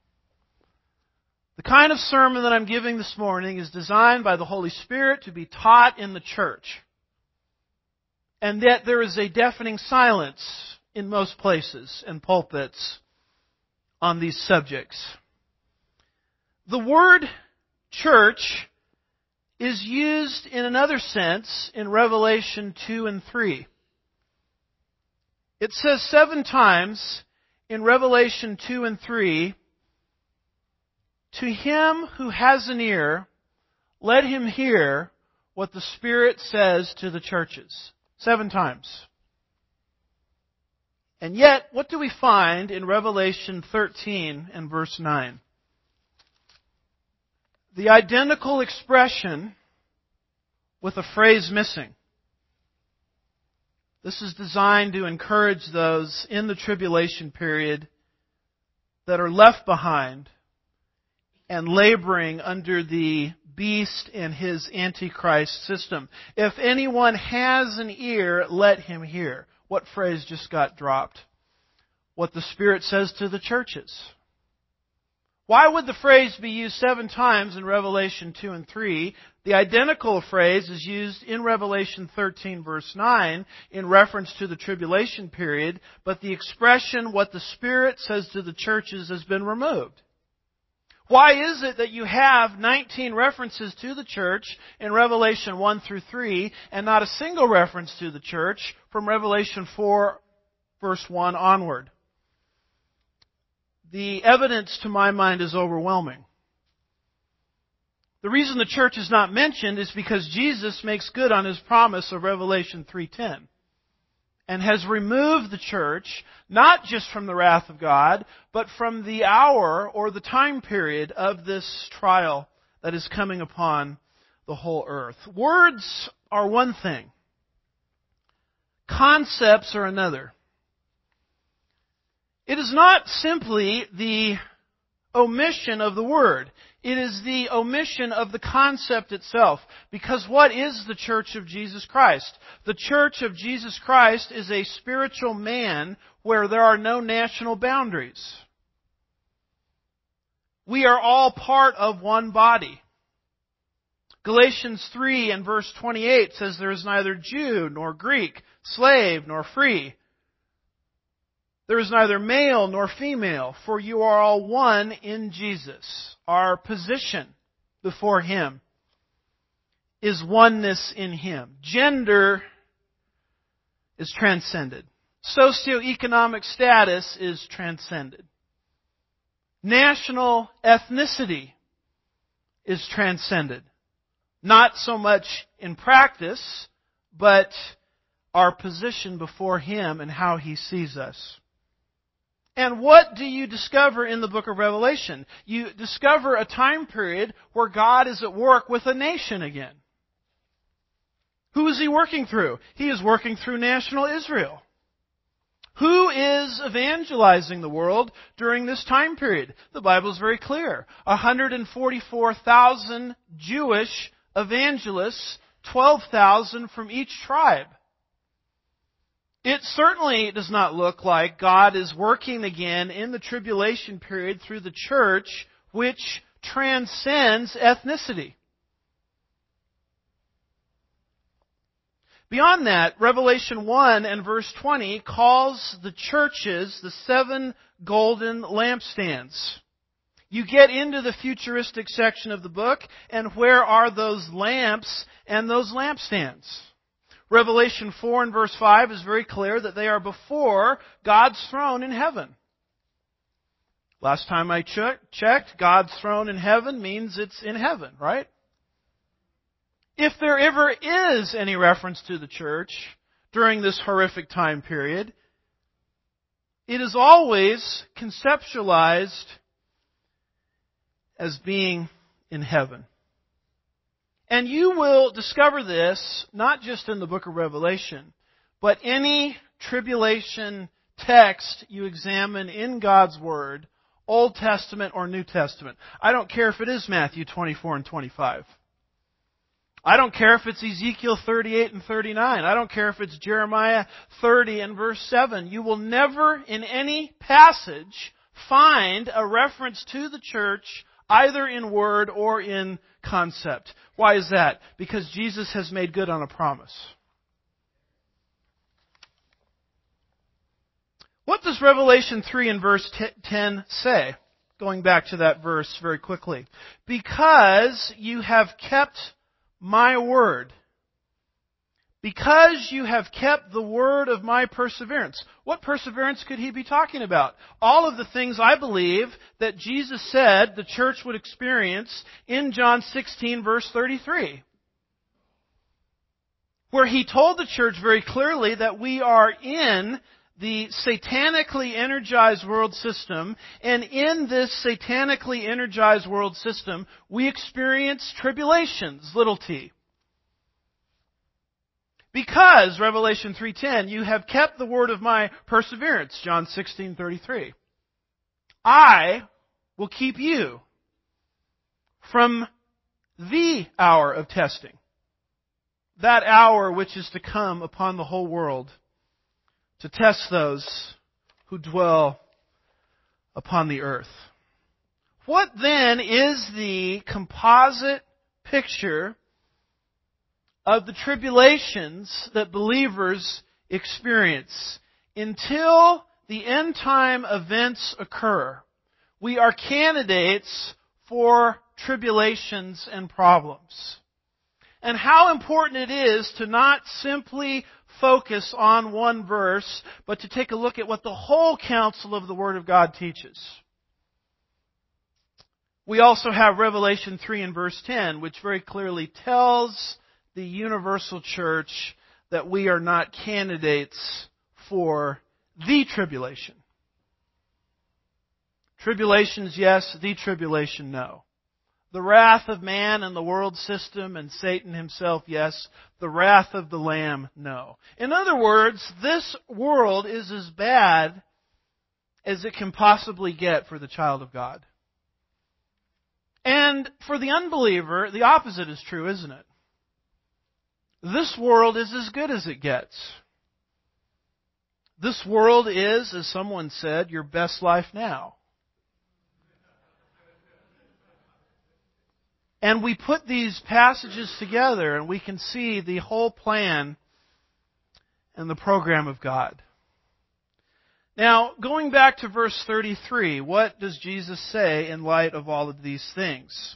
The kind of sermon that I'm giving this morning is designed by the Holy Spirit to be taught in the church. And yet there is a deafening silence in most places and pulpits on these subjects. The word church is used in another sense in Revelation 2 and 3. It says 7 times in Revelation 2 and 3, "To him who has an ear, let him hear what the Spirit says to the churches." 7 times. And yet, what do we find in Revelation 13 and verse 9? The identical expression with a phrase missing. This is designed to encourage those in the tribulation period that are left behind and laboring under the beast and his antichrist system. "If anyone has an ear, let him hear." What phrase just got dropped? What the Spirit says to the churches. Why would the phrase be used 7 times in Revelation 2 and 3? The identical phrase is used in Revelation 13 verse 9 in reference to the tribulation period, but the expression, "what the Spirit says to the churches," has been removed. Why is it that you have 19 references to the church in Revelation 1 through 3 and not a single reference to the church from Revelation 4 verse 1 onward? The evidence to my mind is overwhelming. The reason the church is not mentioned is because Jesus makes good on His promise of Revelation 3:10. And has removed the church, not just from the wrath of God, but from the hour or the time period of this trial that is coming upon the whole earth. Words are one thing. Concepts are another. It is not simply the omission of the word. It is the omission of the concept itself. Because what is the Church of Jesus Christ? The Church of Jesus Christ is a spiritual man where there are no national boundaries. We are all part of one body. Galatians 3 and verse 28 says there is neither Jew nor Greek, slave nor free. There is neither male nor female, for you are all one in Jesus. Our position before Him is oneness in Him. Gender is transcended. Socioeconomic status is transcended. National ethnicity is transcended. Not so much in practice, but our position before Him and how He sees us. And what do you discover in the book of Revelation? You discover a time period where God is at work with a nation again. Who is He working through? He is working through national Israel. Who is evangelizing the world during this time period? The Bible is very clear. 144,000 Jewish evangelists, 12,000 from each tribe. It certainly does not look like God is working again in the tribulation period through the church, which transcends ethnicity. Beyond that, Revelation 1 and verse 20 calls the churches the 7 golden lampstands. You get into the futuristic section of the book, and where are those lamps and those lampstands? Revelation 4 and verse 5 is very clear that they are before God's throne in heaven. Last time I checked, God's throne in heaven means it's in heaven, right? If there ever is any reference to the church during this horrific time period, it is always conceptualized as being in heaven. And you will discover this not just in the book of Revelation, but any tribulation text you examine in God's Word, Old Testament or New Testament. I don't care if it is Matthew 24 and 25. I don't care if it's Ezekiel 38 and 39. I don't care if it's Jeremiah 30 and verse 7. You will never in any passage find a reference to the church either in word or in concept. Why is that? Because Jesus has made good on a promise. What does Revelation 3 and verse 10 say? Going back to that verse very quickly. Because you have kept my word. Because you have kept the word of my perseverance. What perseverance could he be talking about? All of the things I believe that Jesus said the church would experience in John 16 verse 33. Where he told the church very clearly that we are in the satanically energized world system, and in this satanically energized world system, we experience tribulations, little t. Because, Revelation 3:10, you have kept the word of my perseverance, John 16:33. I will keep you from the hour of testing. That hour which is to come upon the whole world to test those who dwell upon the earth. What then is the composite picture of the tribulations that believers experience until the end time events occur? We are candidates for tribulations and problems. And how important it is to not simply focus on one verse, but to take a look at what the whole counsel of the Word of God teaches. We also have Revelation 3 and verse 10, which very clearly tells the universal church that we are not candidates for the tribulation. Tribulations, yes. The tribulation, no. The wrath of man and the world system and Satan himself, yes. The wrath of the Lamb, no. In other words, this world is as bad as it can possibly get for the child of God. And for the unbeliever, the opposite is true, isn't it? This world is as good as it gets. This world is, as someone said, your best life now. And we put these passages together and we can see the whole plan and the program of God. Now, going back to verse 33, what does Jesus say in light of all of these things?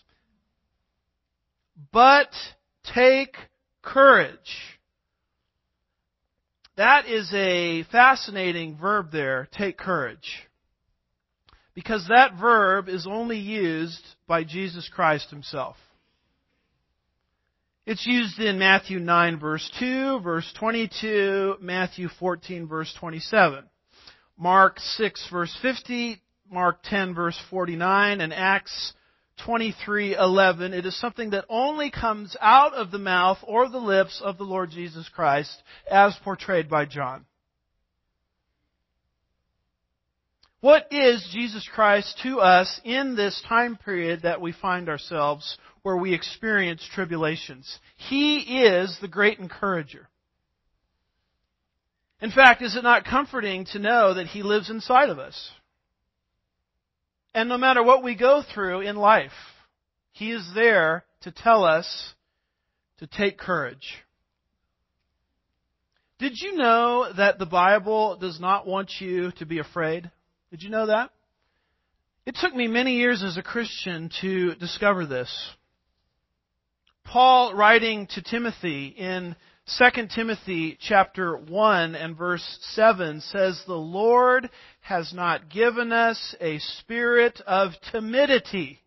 But take courage. That is a fascinating verb there, take courage. Because that verb is only used by Jesus Christ Himself. It's used in Matthew 9 verse 2, verse 22, Matthew 14 verse 27, Mark 6 verse 50, Mark 10 verse 49, and Acts 23:11. It is something that only comes out of the mouth or the lips of the Lord Jesus Christ as portrayed by John. What is Jesus Christ to us in this time period that we find ourselves where we experience tribulations? He is the great encourager. In fact, is it not comforting to know that He lives inside of us? And no matter what we go through in life, He is there to tell us to take courage. Did you know that the Bible does not want you to be afraid? Did you know that? It took me many years as a Christian to discover this. Paul, writing to Timothy in 2 Timothy chapter 1 and verse 7, says, "The Lord has not given us a spirit of timidity."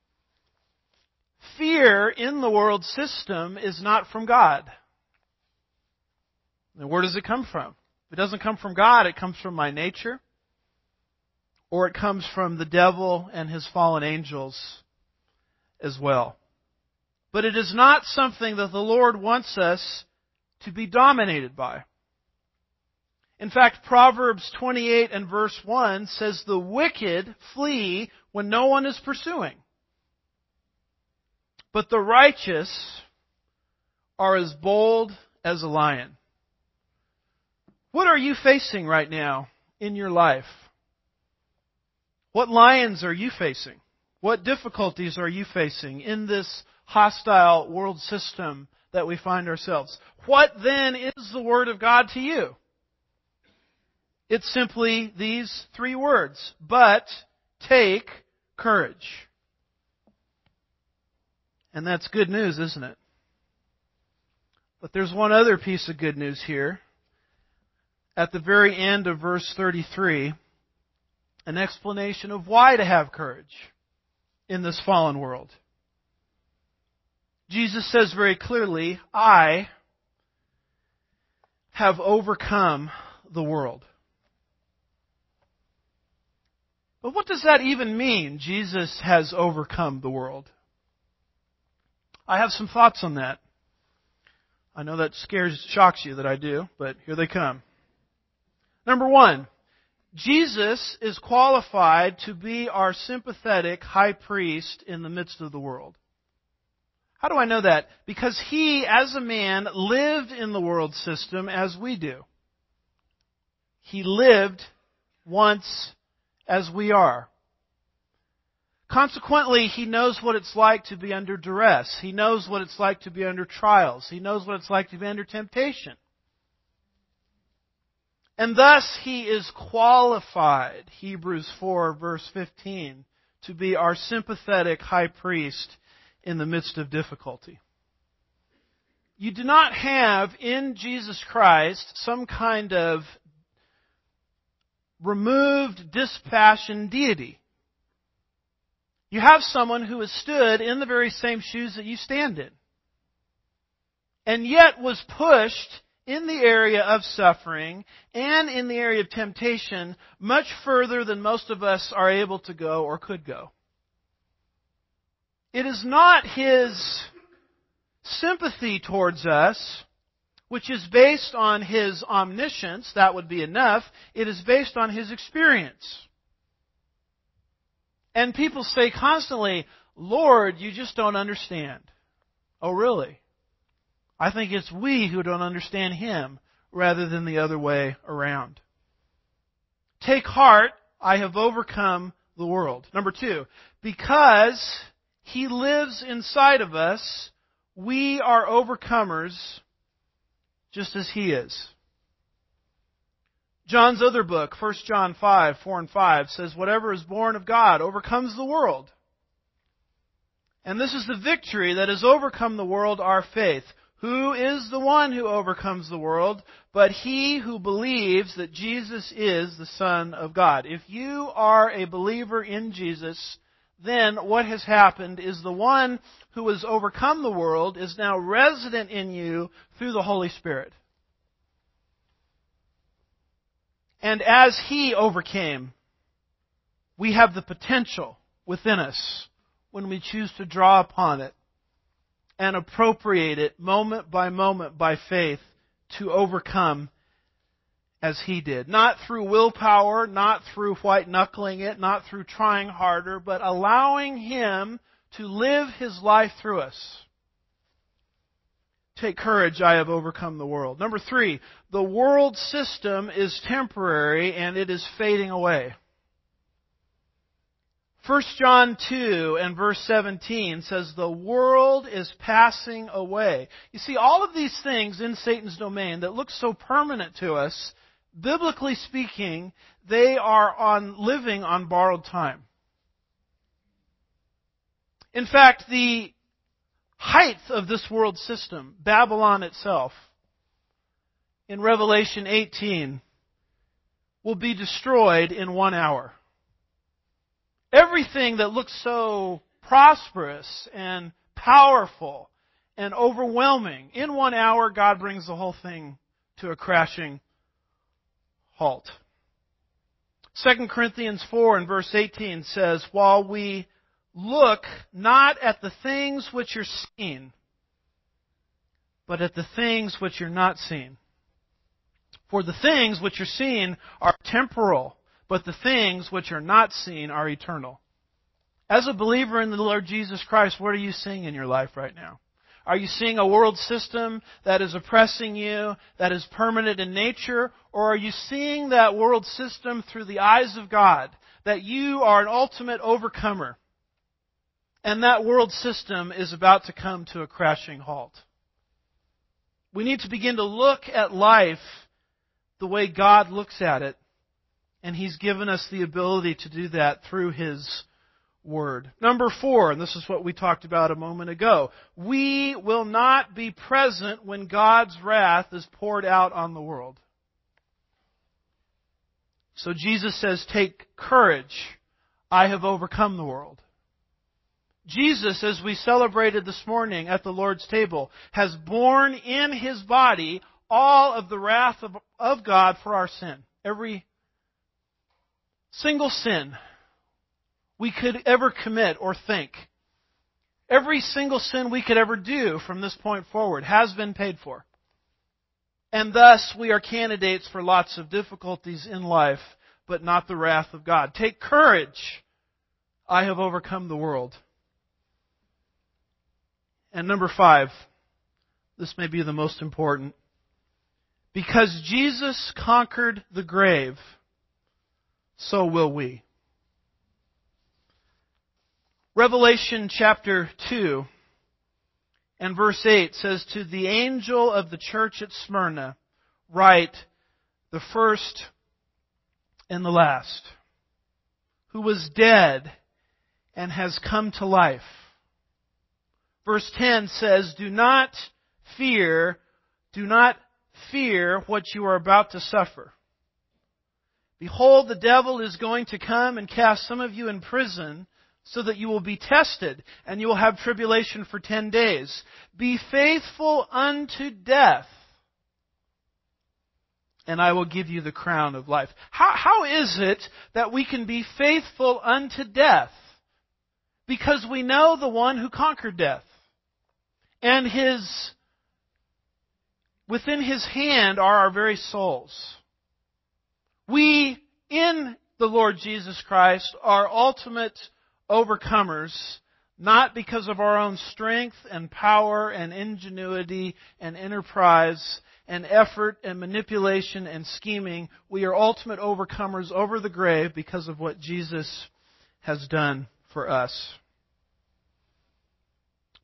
Fear in the world system is not from God. And where does it come from? If it doesn't come from God, it comes from my nature, or it comes from the devil and his fallen angels as well. But it is not something that the Lord wants us to be dominated by. In fact, Proverbs 28 and verse 1 says, "The wicked flee when no one is pursuing, but the righteous are as bold as a lion." What are you facing right now in your life? What lions are you facing? What difficulties are you facing in this hostile world system that we find ourselves? What then is the Word of God to you? It's simply these three words: but take courage. And that's good news, isn't it? But there's one other piece of good news here. At the very end of verse 33, an explanation of why to have courage in this fallen world. Jesus says very clearly, "I have overcome the world." But what does that even mean, Jesus has overcome the world? I have some thoughts on that. I know that shocks you that I do, but here they come. Number one, Jesus is qualified to be our sympathetic high priest in the midst of the world. How do I know that? Because He, as a man, lived in the world system as we do. He lived once as we are. Consequently, He knows what it's like to be under duress. He knows what it's like to be under trials. He knows what it's like to be under temptation. And thus He is qualified, Hebrews 4 verse 15, to be our sympathetic high priest in the midst of difficulty. You do not have in Jesus Christ some kind of removed, dispassionate deity. You have someone who has stood in the very same shoes that you stand in, and yet was pushed in the area of suffering and in the area of temptation much further than most of us are able to go or could go. It is not His sympathy towards us, which is based on His omniscience, that would be enough. It is based on His experience. And people say constantly, "Lord, you just don't understand." Oh, really? I think it's we who don't understand Him rather than the other way around. Take heart, I have overcome the world. Number two, because He lives inside of us. We are overcomers just as He is. John's other book, 1 John 5, 4 and 5, says, "Whatever is born of God overcomes the world. And this is the victory that has overcome the world, our faith. Who is the one who overcomes the world but he who believes that Jesus is the Son of God?" If you are a believer in Jesus, then what has happened is the one who has overcome the world is now resident in you through the Holy Spirit. And as He overcame, we have the potential within us, when we choose to draw upon it and appropriate it moment by faith, to overcome as He did. Not through willpower, not through white-knuckling it, not through trying harder, but allowing Him to live His life through us. Take courage, I have overcome the world. Number 3, the world system is temporary and it is fading away. 1 John 2 and verse 17 says, "The world is passing away." You see, all of these things in Satan's domain that look so permanent to us, biblically speaking, they are living on borrowed time. In fact, the height of this world system, Babylon itself, in Revelation 18, will be destroyed in 1 hour. Everything that looks so prosperous and powerful and overwhelming, in 1 hour, God brings the whole thing to a crashing halt. 2 Corinthians 4 and verse 18 says, "While we look not at the things which are seen, but at the things which are not seen. For the things which are seen are temporal, but the things which are not seen are eternal." As a believer in the Lord Jesus Christ, what are you seeing in your life right now? Are you seeing a world system that is oppressing you, that is permanent in nature? Or are you seeing that world system through the eyes of God, that you are an ultimate overcomer, and that world system is about to come to a crashing halt? We need to begin to look at life the way God looks at it, and He's given us the ability to do that through His Word. Number 4, and this is what we talked about a moment ago, we will not be present when God's wrath is poured out on the world. So Jesus says, "Take courage, I have overcome the world." Jesus, as we celebrated this morning at the Lord's table, has borne in His body all of the wrath of God for our sin. Every single sin we could ever commit or think. Every single sin we could ever do from this point forward has been paid for. And thus we are candidates for lots of difficulties in life, but not the wrath of God. Take courage, I have overcome the world. And number 5, this may be the most important. Because Jesus conquered the grave, so will we. Revelation chapter 2 and verse 8 says, "To the angel of the church at Smyrna, write, the first and the last, who was dead and has come to life." Verse 10 says, Do not fear what you are about to suffer. Behold, the devil is going to come and cast some of you in prison, so that you will be tested, and you will have tribulation for 10 days. Be faithful unto death, and I will give you the crown of life. How is it that we can be faithful unto death? Because we know the one who conquered death. And within His hand are our very souls. We, in the Lord Jesus Christ, are ultimate overcomers, not because of our own strength and power and ingenuity and enterprise and effort and manipulation and scheming. We are ultimate overcomers over the grave because of what Jesus has done for us.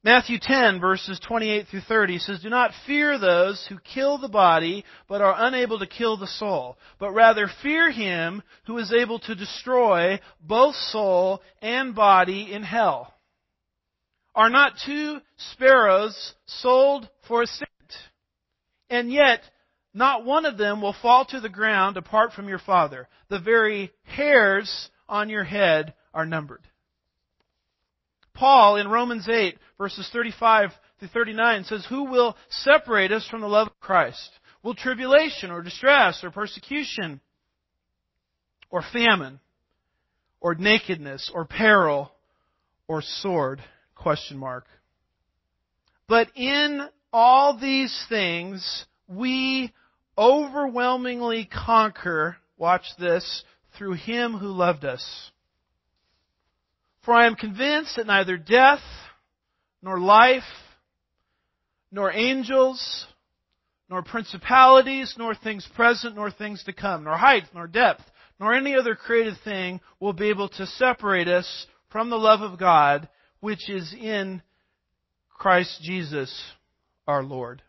Matthew 10, verses 28 through 30 says, "Do not fear those who kill the body, but are unable to kill the soul, but rather fear Him who is able to destroy both soul and body in hell. Are not 2 sparrows sold for a cent? And yet not one of them will fall to the ground apart from your Father. The very hairs on your head are numbered." Paul in Romans 8, verses 35 through 39 says, "Who will separate us from the love of Christ? Will tribulation or distress or persecution or famine or nakedness or peril or sword?" Question mark. "But in all these things we overwhelmingly conquer," watch this, "through Him who loved us. For I am convinced that neither death, nor life, nor angels, nor principalities, nor things present, nor things to come, nor height, nor depth, nor any other created thing will be able to separate us from the love of God, which is in Christ Jesus our Lord."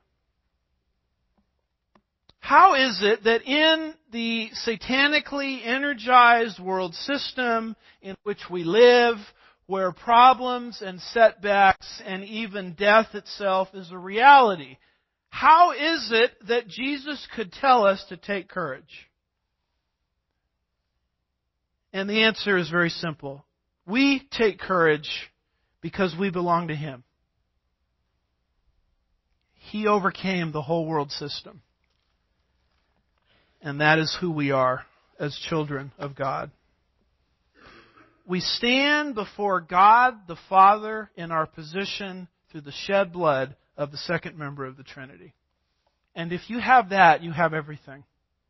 How is it that in the satanically energized world system in which we live, where problems and setbacks and even death itself is a reality, how is it that Jesus could tell us to take courage? And the answer is very simple. We take courage because we belong to Him. He overcame the whole world system. And that is who we are as children of God. We stand before God the Father in our position through the shed blood of the second member of the Trinity. And if you have that, you have everything.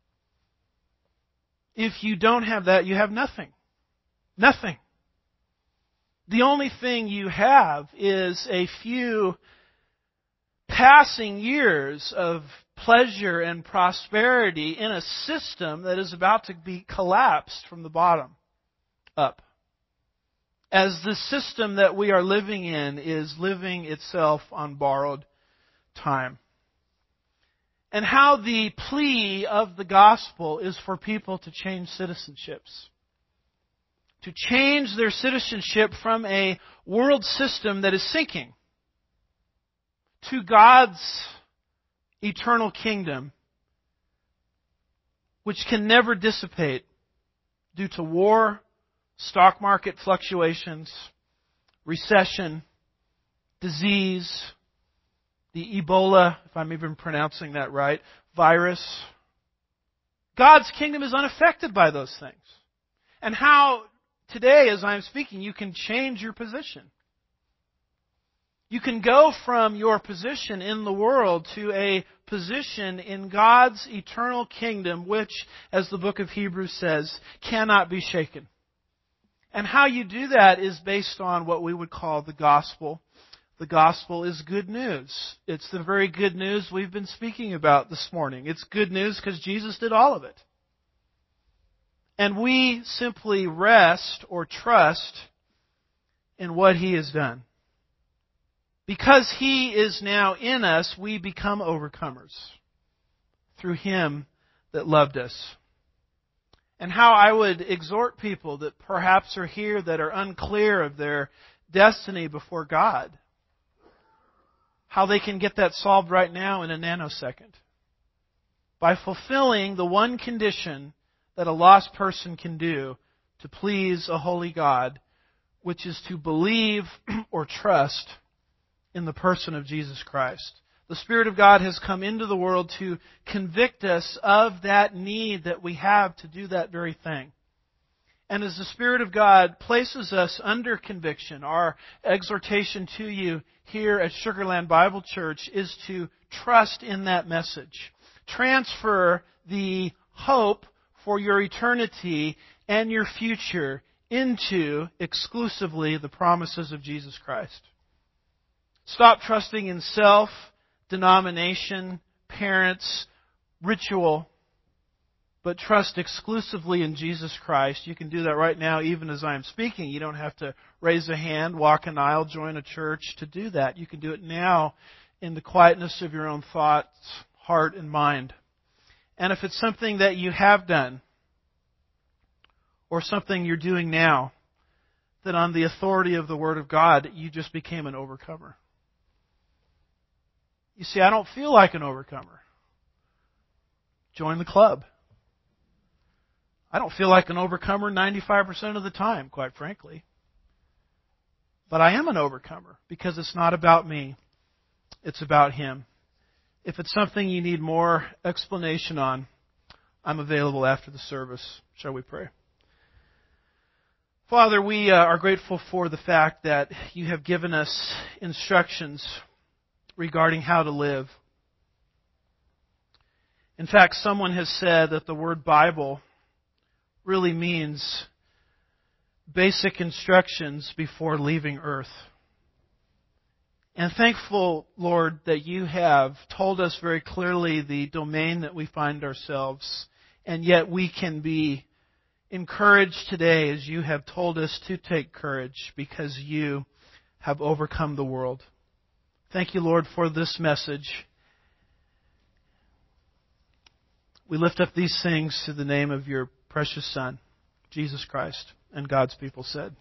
If you don't have that, you have nothing. Nothing. The only thing you have is a few passing years of pleasure and prosperity in a system that is about to be collapsed from the bottom up. As the system that we are living in is living itself on borrowed time. And how the plea of the gospel is for people to change citizenships. To change their citizenship from a world system that is sinking to God's eternal kingdom, which can never dissipate due to war, stock market fluctuations, recession, disease, the Ebola, if I'm even pronouncing that right, virus. God's kingdom is unaffected by those things. And how today, as I'm speaking, you can change your position. You can go from your position in the world to a position in God's eternal kingdom, which, as the book of Hebrews says, cannot be shaken. And how you do that is based on what we would call the gospel. The gospel is good news. It's the very good news we've been speaking about this morning. It's good news because Jesus did all of it. And we simply rest or trust in what He has done. Because He is now in us, we become overcomers through Him that loved us. And how I would exhort people that perhaps are here that are unclear of their destiny before God, how they can get that solved right now in a nanosecond. By fulfilling the one condition that a lost person can do to please a holy God, which is to believe or trust in the person of Jesus Christ. The Spirit of God has come into the world to convict us of that need that we have to do that very thing. And as the Spirit of God places us under conviction, our exhortation to you here at Sugarland Bible Church is to trust in that message. Transfer the hope for your eternity and your future into exclusively the promises of Jesus Christ. Stop trusting in self, denomination, parents, ritual, but trust exclusively in Jesus Christ. You can do that right now, even as I am speaking. You don't have to raise a hand, walk an aisle, join a church to do that. You can do it now in the quietness of your own thoughts, heart, and mind. And if it's something that you have done, or something you're doing now, then on the authority of the Word of God, you just became an overcomer. You see, I don't feel like an overcomer. Join the club. I don't feel like an overcomer 95% of the time, quite frankly. But I am an overcomer because it's not about me. It's about Him. If it's something you need more explanation on, I'm available after the service. Shall we pray? Father, we are grateful for the fact that You have given us instructions regarding how to live. In fact, someone has said that the word Bible really means basic instructions before leaving earth. And thankful, Lord, that You have told us very clearly the domain that we find ourselves, and yet we can be encouraged today as You have told us to take courage because You have overcome the world. Thank You, Lord, for this message. We lift up these things to the name of Your precious Son, Jesus Christ, and God's people said.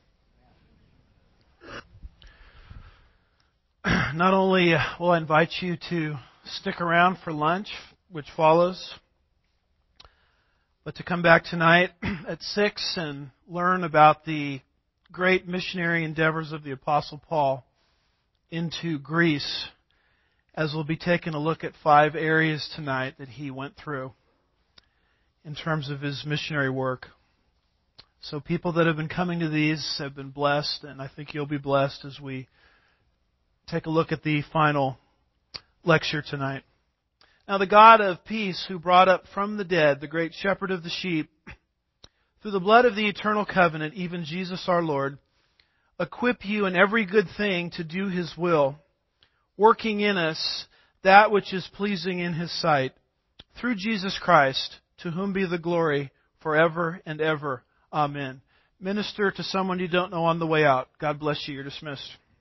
Not only will I invite you to stick around for lunch, which follows, but to come back tonight at 6 and learn about the great missionary endeavors of the Apostle Paul into Greece, as we'll be taking a look at 5 areas tonight that he went through in terms of his missionary work. So people that have been coming to these have been blessed, and I think you'll be blessed as we take a look at the final lecture tonight. Now the God of peace, who brought up from the dead the great shepherd of the sheep, through the blood of the eternal covenant, even Jesus our Lord, equip you in every good thing to do His will, working in us that which is pleasing in His sight, through Jesus Christ, to whom be the glory forever and ever. Amen. Minister to someone you don't know on the way out. God bless you. You're dismissed.